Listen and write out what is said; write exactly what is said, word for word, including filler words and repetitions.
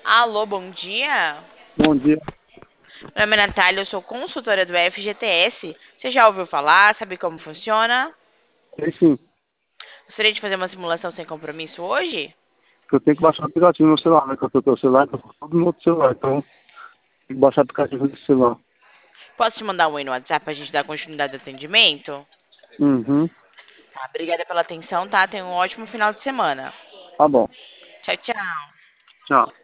Alô, bom dia. Bom dia. Meu nome é Natália, eu sou consultora do F G T S. Você já ouviu falar? Sabe como funciona? Sei sim, Gostaria de fazer uma simulação sem compromisso hoje? que eu tenho que baixar o aplicativo no celular, né? Que eu tô com o celular, então tudo no outro celular. Então, tem que baixar o aplicativo no celular. Posso te mandar um oi no WhatsApp pra gente dar continuidade ao atendimento? Uhum. Tá, obrigada pela atenção, tá? Tenha um ótimo final de semana. Tá bom. Tchau, tchau. Tchau.